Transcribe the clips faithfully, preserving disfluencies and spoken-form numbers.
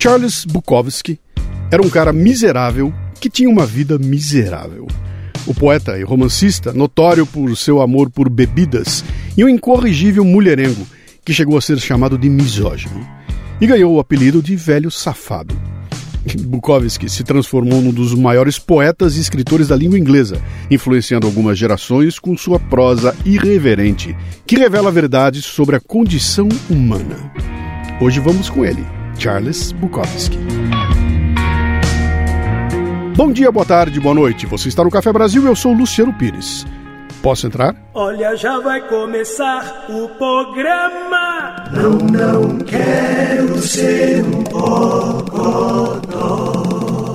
Charles Bukowski era um cara miserável que tinha uma vida miserável. O poeta e romancista, notório por seu amor por bebidas, e um incorrigível mulherengo que chegou a ser chamado de misógino e ganhou o apelido de velho safado. Bukowski se transformou num dos maiores poetas e escritores da língua inglesa, influenciando algumas gerações com sua prosa irreverente, que revela verdades sobre a condição humana. Hoje vamos com ele, Charles Bukowski. Bom dia, boa tarde, boa noite. Você está no Café Brasil, eu sou Luciano Pires. Posso entrar? Olha, já vai começar o programa. Não, não quero ser um bocodó.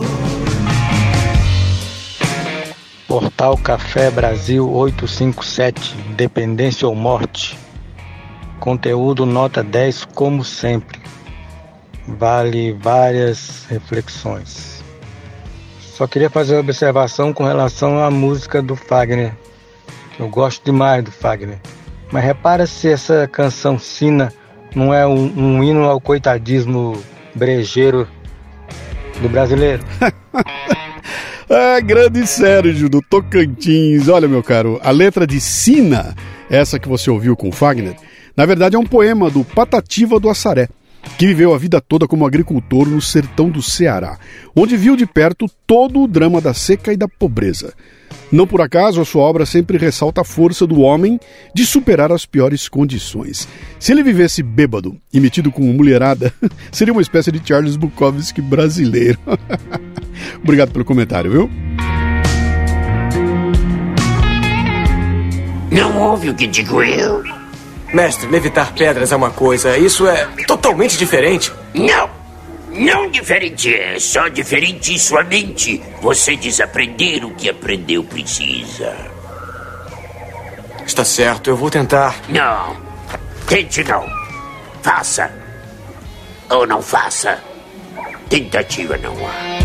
Portal Café Brasil oitocentos e cinquenta e sete, Independência ou Morte. Conteúdo nota dez, como sempre. Vale várias reflexões. Só queria fazer uma observação com relação à música do Fagner. Eu gosto demais do Fagner. Mas repara se essa canção Sina não é um, um hino ao coitadismo brejeiro do brasileiro. Ah, grande Sérgio do Tocantins. Olha, meu caro, a letra de Sina, essa que você ouviu com Fagner, na verdade é um poema do Patativa do Assaré, que viveu a vida toda como agricultor no sertão do Ceará, onde viu de perto todo o drama da seca e da pobreza. Não por acaso, a sua obra sempre ressalta a força do homem de superar as piores condições. Se ele vivesse bêbado e metido com mulherada, seria uma espécie de Charles Bukowski brasileiro. Obrigado pelo comentário, viu? Não ouve o que digo eu? Mestre, levitar pedras é uma coisa, isso é totalmente diferente. Não, não diferente é, só diferente em sua mente. Você desaprender o que aprendeu precisa. Está certo, eu vou tentar. Não, tente não. Faça. Ou não faça. Tentativa não há.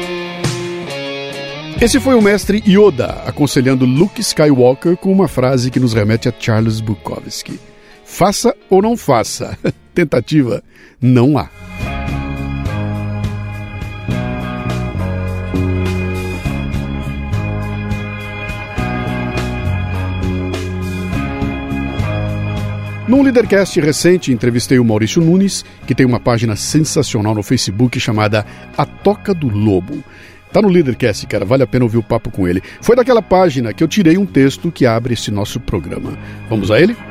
Esse foi o mestre Yoda aconselhando Luke Skywalker com uma frase que nos remete a Charles Bukowski. Faça ou não faça. Tentativa não há. Num Leadercast recente, entrevistei o Maurício Nunes, que tem uma página sensacional no Facebook chamada A Toca do Lobo. Tá no Leadercast, cara, vale a pena ouvir o papo com ele. Foi daquela página que eu tirei um texto que abre esse nosso programa. Vamos a ele?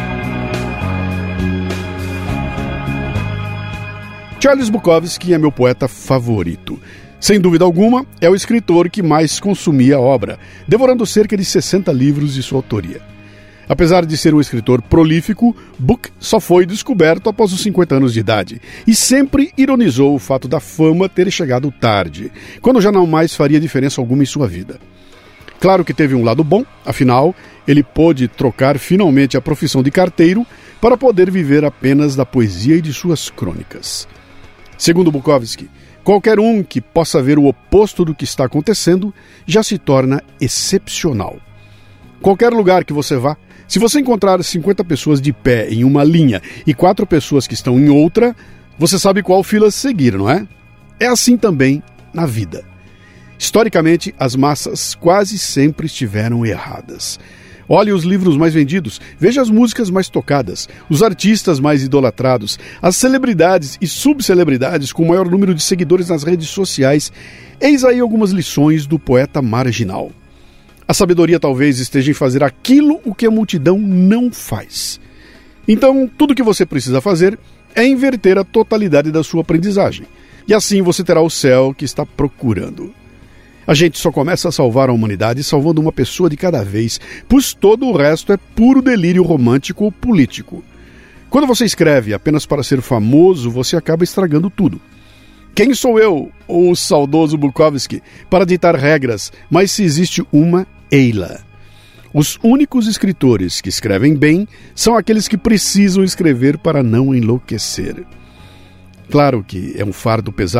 Charles Bukowski é meu poeta favorito. Sem dúvida alguma, é o escritor que mais consumia a obra, devorando cerca de sessenta livros de sua autoria. Apesar de ser um escritor prolífico, Buk só foi descoberto após os cinquenta anos de idade e sempre ironizou o fato da fama ter chegado tarde, quando já não mais faria diferença alguma em sua vida. Claro que teve um lado bom, afinal, ele pôde trocar finalmente a profissão de carteiro para poder viver apenas da poesia e de suas crônicas. Segundo Bukowski, qualquer um que possa ver o oposto do que está acontecendo já se torna excepcional. Qualquer lugar que você vá, se você encontrar cinquenta pessoas de pé em uma linha e quatro pessoas que estão em outra, você sabe qual fila seguir, não é? É assim também na vida. Historicamente, as massas quase sempre estiveram erradas. Olhe os livros mais vendidos, veja as músicas mais tocadas, os artistas mais idolatrados, as celebridades e subcelebridades com o maior número de seguidores nas redes sociais. Eis aí algumas lições do poeta marginal. A sabedoria talvez esteja em fazer aquilo o que a multidão não faz. Então, tudo o que você precisa fazer é inverter a totalidade da sua aprendizagem. E assim você terá o céu que está procurando. A gente só começa a salvar a humanidade salvando uma pessoa de cada vez, pois todo o resto é puro delírio romântico ou político. Quando você escreve apenas para ser famoso, você acaba estragando tudo. Quem sou eu, ou o saudoso Bukowski, para ditar regras, mas se existe uma, ei-la. Os únicos escritores que escrevem bem são aqueles que precisam escrever para não enlouquecer. Claro que é um fardo pesado,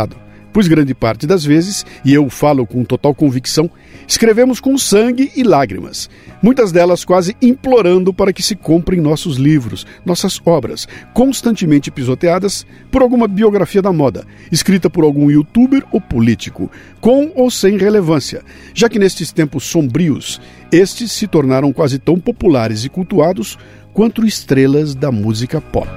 pois grande parte das vezes, e eu falo com total convicção, escrevemos com sangue e lágrimas, muitas delas quase implorando para que se comprem nossos livros, nossas obras, constantemente pisoteadas por alguma biografia da moda, escrita por algum youtuber ou político, com ou sem relevância, já que nestes tempos sombrios, estes se tornaram quase tão populares e cultuados quanto estrelas da música pop.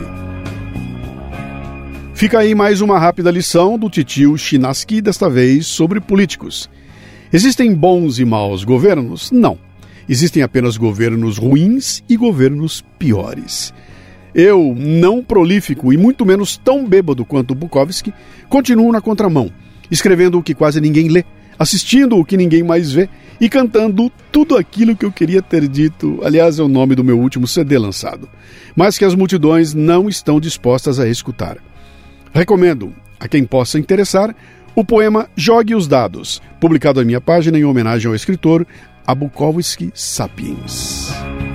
Fica aí mais uma rápida lição do titio Chinaski, desta vez sobre políticos. Existem bons e maus governos? Não. Existem apenas governos ruins e governos piores. Eu, não prolífico e muito menos tão bêbado quanto Bukowski, continuo na contramão, escrevendo o que quase ninguém lê, assistindo o que ninguém mais vê e cantando tudo aquilo que eu queria ter dito, aliás, é o nome do meu último C D lançado, mas que as multidões não estão dispostas a escutar. Recomendo, a quem possa interessar, o poema Jogue os Dados, publicado em minha página em homenagem ao escritor a Bukowski Sapiens.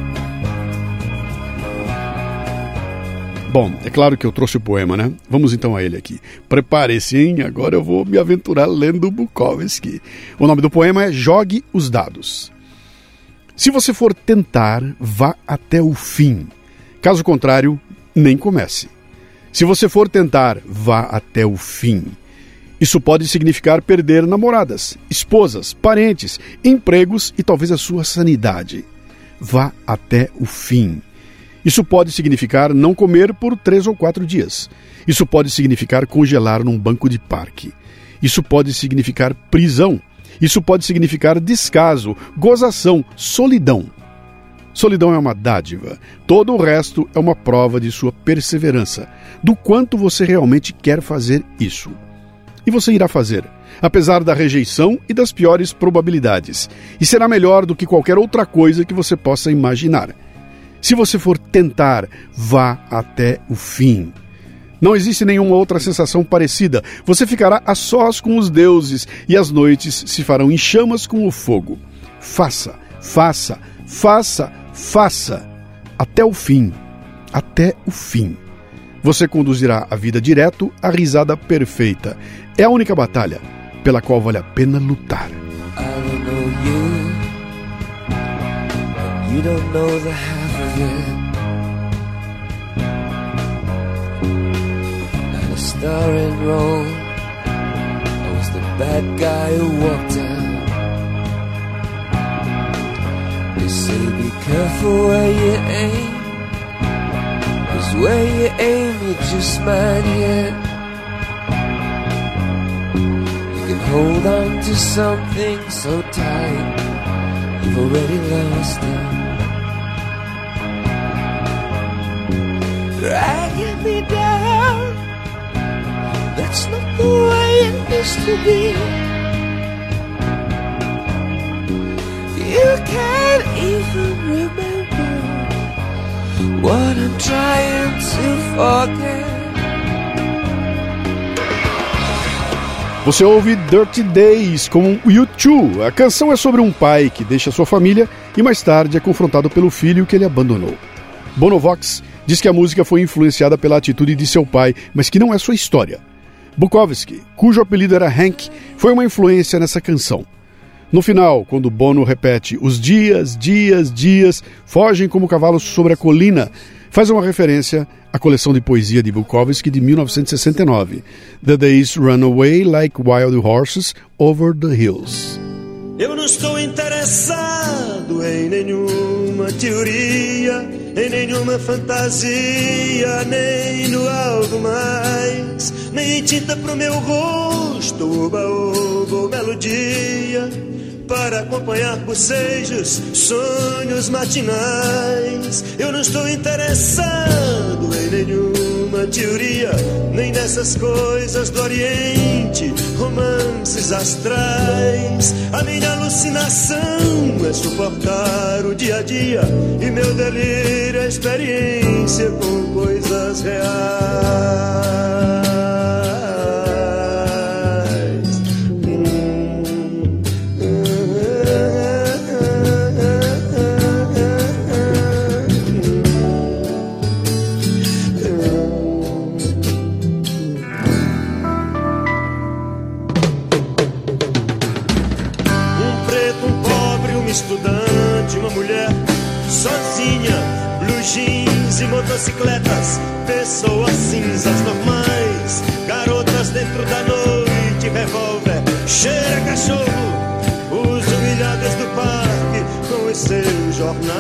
Bom, é claro que eu trouxe o poema, né? Vamos então a ele aqui. Prepare-se, hein? Agora eu vou me aventurar lendo Bukowski. O nome do poema é Jogue os Dados. Se você for tentar, vá até o fim. Caso contrário, nem comece. Se você for tentar, vá até o fim. Isso pode significar perder namoradas, esposas, parentes, empregos e talvez a sua sanidade. Vá até o fim. Isso pode significar não comer por três ou quatro dias. Isso pode significar congelar num banco de parque. Isso pode significar prisão. Isso pode significar descaso, gozação, solidão. Solidão é uma dádiva. Todo o resto é uma prova de sua perseverança, do quanto você realmente quer fazer isso. E você irá fazer, apesar da rejeição e das piores probabilidades, e será melhor do que qualquer outra coisa que você possa imaginar. Se você for tentar, vá até o fim. Não existe nenhuma outra sensação parecida. Você ficará a sós com os deuses e as noites se farão em chamas com o fogo. Faça, faça, faça, faça, até o fim, até o fim. Você conduzirá a vida direto à risada perfeita. É a única batalha pela qual vale a pena lutar. I don't know you, and you don't know the half of it. Not a star in Rome, I was the bad guy who walked out. They say be careful where you aim, 'cause where you aim you just might hit. You can hold on to something so tight, you've already lost it. Dragging me down, that's not the way it used to be. You can't even remember what I'm trying to forget. Você ouve Dirty Days com U dois. A canção é sobre um pai que deixa sua família e mais tarde é confrontado pelo filho que ele abandonou. Bono Vox diz que a música foi influenciada pela atitude de seu pai, mas que não é sua história. Bukowski, cujo apelido era Hank, foi uma influência nessa canção. No final, quando Bono repete "os dias, dias, dias fogem como cavalos sobre a colina", faz uma referência à coleção de poesia de Bukowski de mil novecentos e sessenta e nove, The Days Run Away Like Wild Horses Over the Hills. Eu não estou interessado em nenhuma teoria, em nenhuma fantasia, nem no algo mais, nem tinta pro meu rosto, oba-oba ou melodia, para acompanhar bocejos, sonhos matinais. Eu não estou interessado em nenhuma teoria, nem nessas coisas do Oriente, romances astrais. A minha alucinação é suportar o dia a dia, e meu delírio é experiência com coisas reais. estudante, uma mulher sozinha, blue jeans e motocicletas, pessoas cinzas normais, garotas dentro da noite, revólver, cheira cachorro, os humilhados do parque com os seus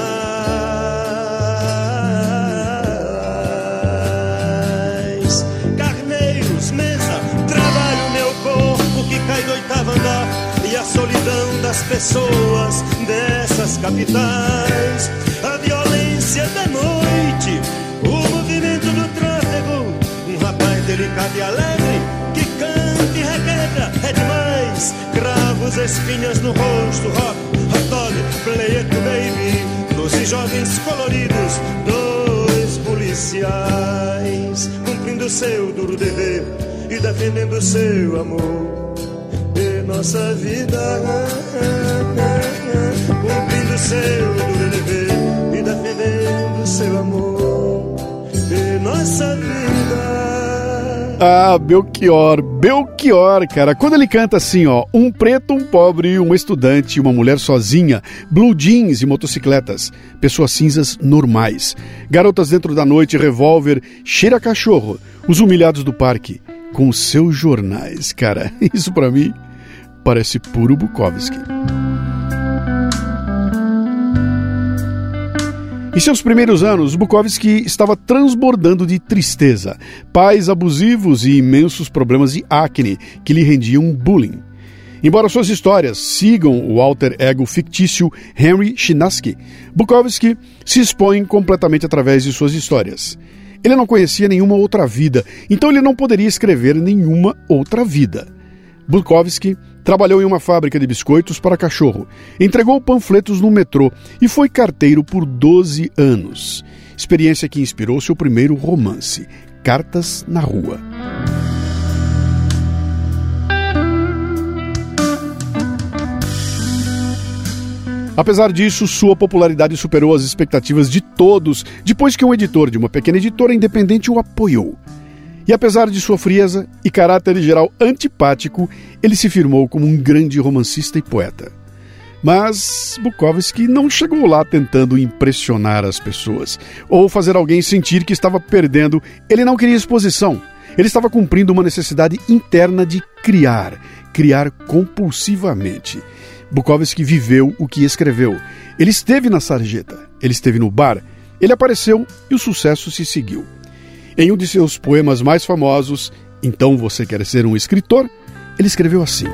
jornais, carneiros, mesa, trabalho, meu corpo que cai do oitavo andar, e a solidão das pessoas dessas capitais, a violência da noite, o movimento do tráfego, um rapaz delicado e alegre que canta e requebra, é demais, cravos, espinhas no rosto, rock, hot dog, play it baby, doze jovens coloridos, dois policiais, cumprindo seu duro dever e defendendo seu amor. Nossa vida, cumprindo seu duro dever e defendendo seu amor, e nossa vida. Ah, Belchior, Belchior, cara. Quando ele canta assim, ó, um preto, um pobre, um estudante, uma mulher sozinha, blue jeans e motocicletas, pessoas cinzas normais, garotas dentro da noite, revólver, cheira cachorro, os humilhados do parque, com os seus jornais, cara. Isso pra mim parece puro Bukowski. Em seus primeiros anos, Bukowski estava transbordando de tristeza, pais abusivos e imensos problemas de acne que lhe rendiam bullying. Embora suas histórias sigam o alter ego fictício Henry Chinaski, Bukowski se expõe completamente através de suas histórias. Ele não conhecia nenhuma outra vida, então ele não poderia escrever nenhuma outra vida. Bukowski trabalhou em uma fábrica de biscoitos para cachorro, entregou panfletos no metrô e foi carteiro por doze anos. Experiência que inspirou seu primeiro romance, Cartas na Rua. Apesar disso, sua popularidade superou as expectativas de todos, depois que um editor de uma pequena editora independente o apoiou. E apesar de sua frieza e caráter geral antipático, ele se firmou como um grande romancista e poeta. Mas Bukowski não chegou lá tentando impressionar as pessoas ou fazer alguém sentir que estava perdendo. Ele não queria exposição. Ele estava cumprindo uma necessidade interna de criar, criar compulsivamente. Bukowski viveu o que escreveu. Ele esteve na sarjeta, ele esteve no bar, ele apareceu e o sucesso se seguiu. Em um de seus poemas mais famosos, Então Você Quer Ser um Escritor?, ele escreveu assim: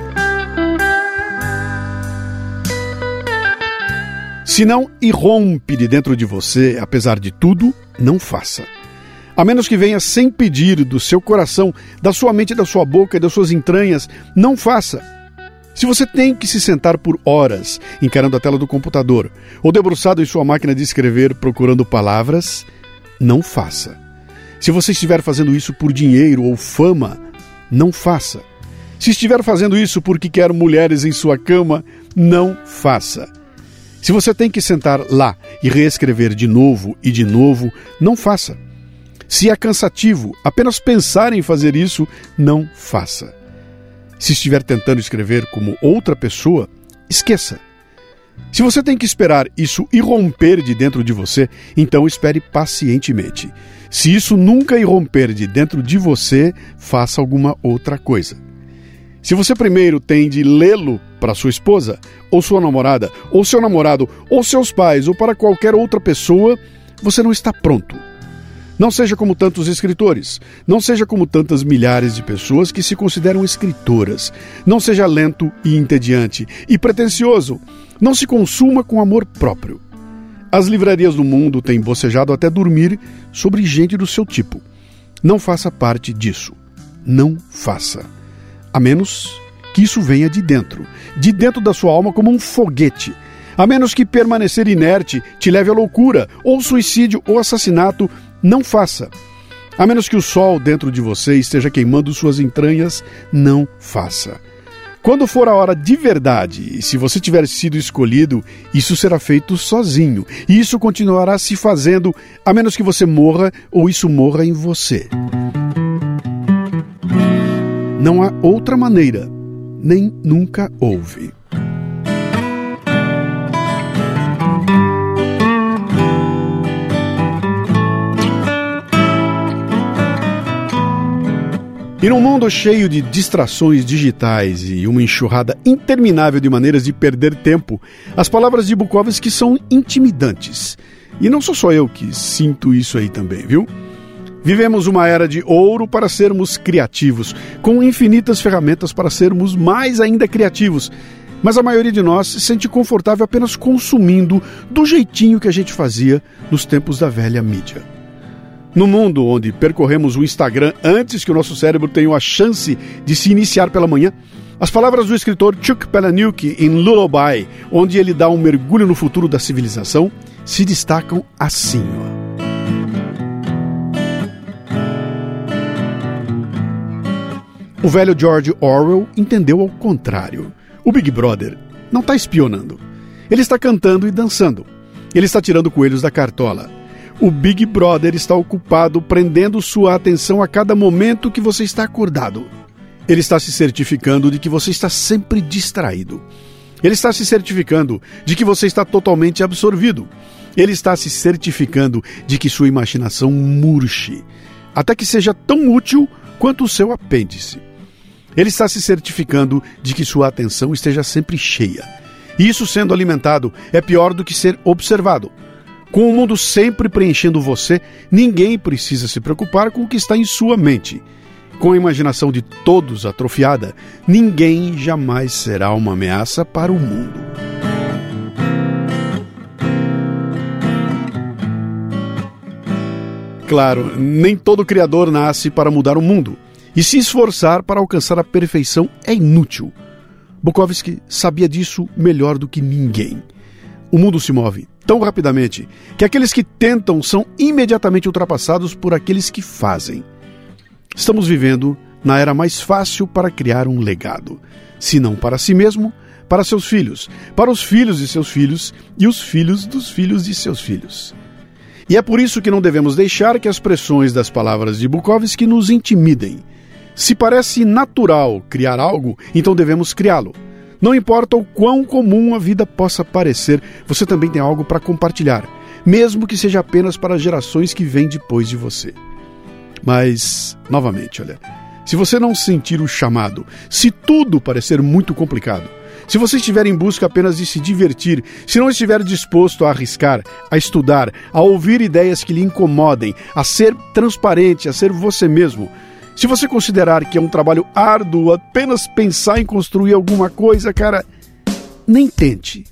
Se não irrompe de dentro de você, apesar de tudo, não faça. A menos que venha sem pedir do seu coração, da sua mente, da sua boca e das suas entranhas, não faça. Se você tem que se sentar por horas encarando a tela do computador ou debruçado em sua máquina de escrever procurando palavras, não faça. Se você estiver fazendo isso por dinheiro ou fama, não faça. Se estiver fazendo isso porque quer mulheres em sua cama, não faça. Se você tem que sentar lá e reescrever de novo e de novo, não faça. Se é cansativo apenas pensar em fazer isso, não faça. Se estiver tentando escrever como outra pessoa, esqueça. Se você tem que esperar isso irromper de dentro de você, então espere pacientemente. Se isso nunca irromper de dentro de você, faça alguma outra coisa. Se você primeiro tem de lê-lo para sua esposa, ou sua namorada, ou seu namorado, ou seus pais, ou para qualquer outra pessoa, você não está pronto. Não seja como tantos escritores. Não seja como tantas milhares de pessoas que se consideram escritoras. Não seja lento e entediante e pretensioso. Não se consuma com amor próprio. As livrarias do mundo têm bocejado até dormir sobre gente do seu tipo. Não faça parte disso. Não faça. A menos que isso venha de dentro. De dentro da sua alma como um foguete. A menos que permanecer inerte te leve à loucura, ou suicídio ou assassinato, não faça. A menos que o sol dentro de você esteja queimando suas entranhas, não faça. Quando for a hora de verdade, e se você tiver sido escolhido, isso será feito sozinho. E isso continuará se fazendo, a menos que você morra ou isso morra em você. Não há outra maneira, nem nunca houve. E num mundo cheio de distrações digitais e uma enxurrada interminável de maneiras de perder tempo, as palavras de Bukowski são intimidantes. E não sou só eu que sinto isso aí também, viu? Vivemos uma era de ouro para sermos criativos, com infinitas ferramentas para sermos mais ainda criativos. Mas a maioria de nós se sente confortável apenas consumindo do jeitinho que a gente fazia nos tempos da velha mídia. No mundo onde percorremos o Instagram antes que o nosso cérebro tenha a chance de se iniciar pela manhã, as palavras do escritor Chuck Palahniuk em Lullaby, onde ele dá um mergulho no futuro da civilização, se destacam assim, ó. O velho George Orwell entendeu ao contrário. O Big Brother não está espionando. Ele está cantando e dançando. Ele está tirando coelhos da cartola. O Big Brother está ocupado prendendo sua atenção a cada momento que você está acordado. Ele está se certificando de que você está sempre distraído. Ele está se certificando de que você está totalmente absorvido. Ele está se certificando de que sua imaginação murche, até que seja tão útil quanto o seu apêndice. Ele está se certificando de que sua atenção esteja sempre cheia. E isso, sendo alimentado, é pior do que ser observado. Com o mundo sempre preenchendo você, ninguém precisa se preocupar com o que está em sua mente. Com a imaginação de todos atrofiada, ninguém jamais será uma ameaça para o mundo. Claro, nem todo criador nasce para mudar o mundo. E se esforçar para alcançar a perfeição é inútil. Bukowski sabia disso melhor do que ninguém. O mundo se move tão rapidamente que aqueles que tentam são imediatamente ultrapassados por aqueles que fazem. Estamos vivendo na era mais fácil para criar um legado, se não para si mesmo, para seus filhos, para os filhos de seus filhos e os filhos dos filhos de seus filhos. E é por isso que não devemos deixar que as pressões das palavras de Bukowski nos intimidem. Se parece natural criar algo, então devemos criá-lo. Não importa o quão comum a vida possa parecer, você também tem algo para compartilhar, mesmo que seja apenas para as gerações que vêm depois de você. Mas, novamente, olha, se você não sentir o chamado, se tudo parecer muito complicado, se você estiver em busca apenas de se divertir, se não estiver disposto a arriscar, a estudar, a ouvir ideias que lhe incomodem, a ser transparente, a ser você mesmo, se você considerar que é um trabalho árduo apenas pensar em construir alguma coisa, cara, nem tente.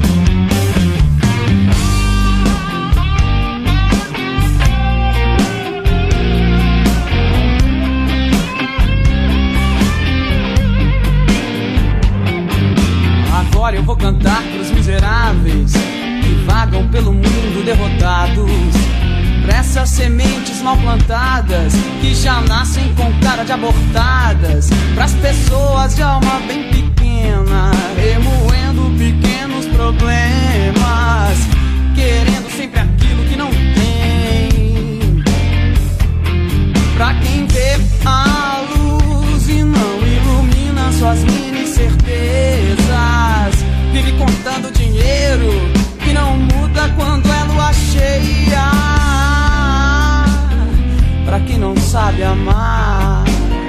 Agora eu vou cantar pros miseráveis que vagam pelo mundo derrotados, pra essas sementes mal plantadas que já nascem com cara de abortadas, pras pessoas de alma bem pequena, remoendo pequenos problemas, querendo sempre aquilo que não tem, pra quem vê a luz e não ilumina suas mini certezas, vive contando dinheiro que não muda quando é lua cheia. Pra quem não sabe amar,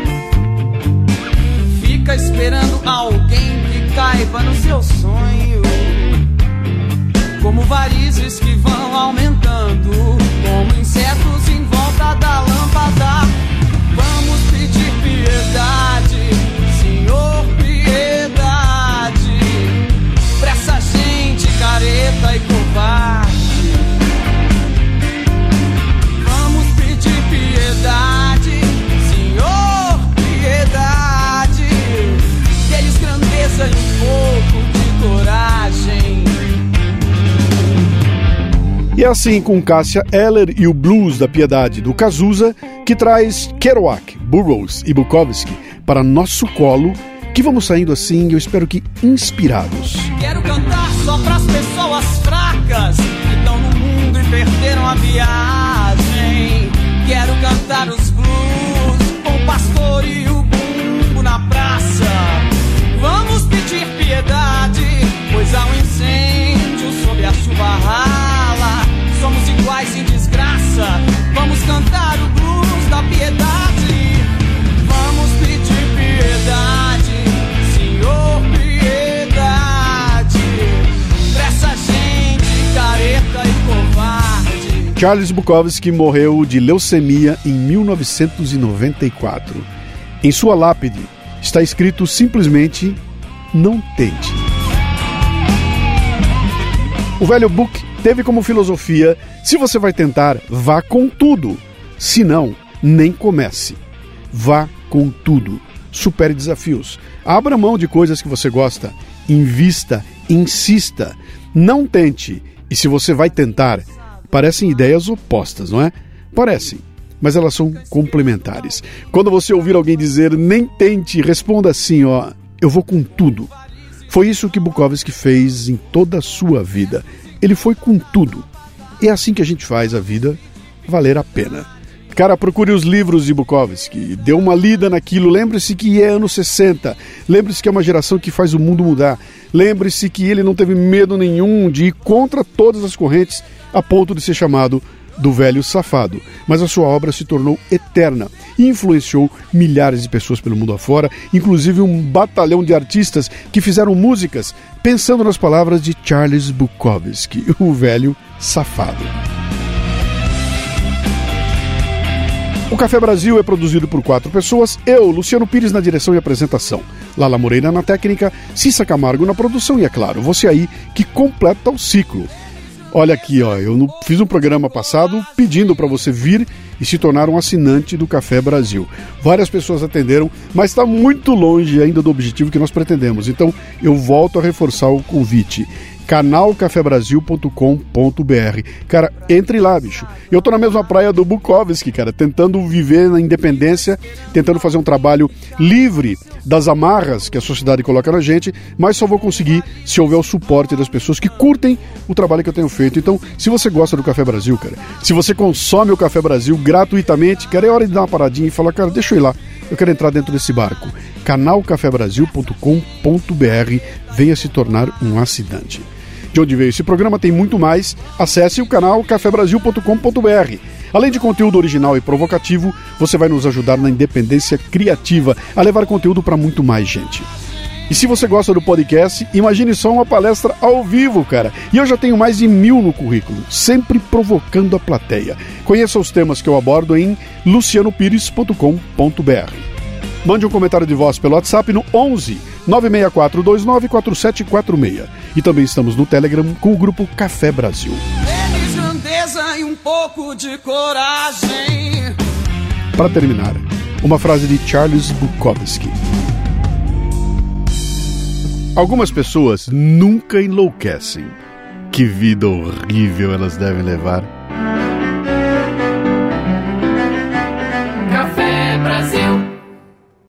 fica esperando alguém que caiba no seu sonho, como varizes que vão aumentando, como insetos em volta da lâmpada. Vamos pedir piedade, Senhor, piedade, pra essa gente careta e covarde. Piedade, Senhor, piedade, que eles grandeza e um pouco de coragem. E é assim com Cássia Eller e o Blues da Piedade do Cazuza, que traz Kerouac, Burroughs e Bukowski para nosso colo, que vamos saindo assim, eu espero que inspirados. Quero cantar só pras pessoas fracas que estão no mundo e perderam a viagem. Quero cantar os blues com o pastor e o bumbo na praça. Vamos pedir piedade, pois há um incêndio sob a chuva rala. Somos iguais em desgraça, vamos cantar o blues da piedade. Vamos Charles Bukowski morreu de leucemia em mil novecentos e noventa e quatro. Em sua lápide está escrito simplesmente: não tente. O velho Buk teve como filosofia: se você vai tentar, vá com tudo. Se não, nem comece. Vá com tudo. Supere desafios. Abra mão de coisas que você gosta. Invista, insista. Não tente. E se você vai tentar, parecem ideias opostas, não é? Parecem, mas elas são complementares. Quando você ouvir alguém dizer nem tente, responda assim, ó: eu vou com tudo. Foi isso que Bukowski fez em toda a sua vida. Ele foi com tudo. É assim que a gente faz a vida valer a pena. Cara, procure os livros de Bukowski, dê uma lida naquilo, lembre-se que é anos sessenta, lembre-se que é uma geração que faz o mundo mudar, lembre-se que ele não teve medo nenhum de ir contra todas as correntes a ponto de ser chamado do velho safado, mas a sua obra se tornou eterna e influenciou milhares de pessoas pelo mundo afora, inclusive um batalhão de artistas que fizeram músicas pensando nas palavras de Charles Bukowski, o velho safado. O Café Brasil é produzido por quatro pessoas, eu, Luciano Pires, na direção e apresentação, Lala Moreira na técnica, Cissa Camargo na produção e, é claro, você aí que completa o ciclo. Olha aqui, ó, eu fiz um programa passado pedindo para você vir e se tornar um assinante do Café Brasil. Várias pessoas atenderam, mas está muito longe ainda do objetivo que nós pretendemos. Então, eu volto a reforçar o convite. canal café brasil ponto com ponto b r. Cara, entre lá, bicho. Eu tô na mesma praia do Bukowski, cara, tentando viver na independência, tentando fazer um trabalho livre das amarras que a sociedade coloca na gente, mas só vou conseguir se houver o suporte das pessoas que curtem o trabalho que eu tenho feito. Então, se você gosta do Café Brasil, cara, se você consome o Café Brasil gratuitamente, cara, é hora de dar uma paradinha e falar, cara, deixa eu ir lá, eu quero entrar dentro desse barco. canal café brasil ponto com ponto b r, venha se tornar um assinante. De onde veio esse programa tem muito mais, acesse o canal café brasil ponto com ponto b r. Além de conteúdo original e provocativo, você vai nos ajudar na independência criativa, a levar conteúdo para muito mais gente. E se você gosta do podcast, imagine só uma palestra ao vivo, cara. E eu já tenho mais de mil no currículo, sempre provocando a plateia. Conheça os temas que eu abordo em luciano pires ponto com ponto b r. Mande um comentário de voz pelo WhatsApp no onze nove seis quatro dois nove quatro sete quatro seis. E também estamos no Telegram com o grupo Café Brasil. Tênis, grandeza e um pouco de coragem. Para terminar, uma frase de Charles Bukowski. Algumas pessoas nunca enlouquecem. Que vida horrível elas devem levar. Café Brasil.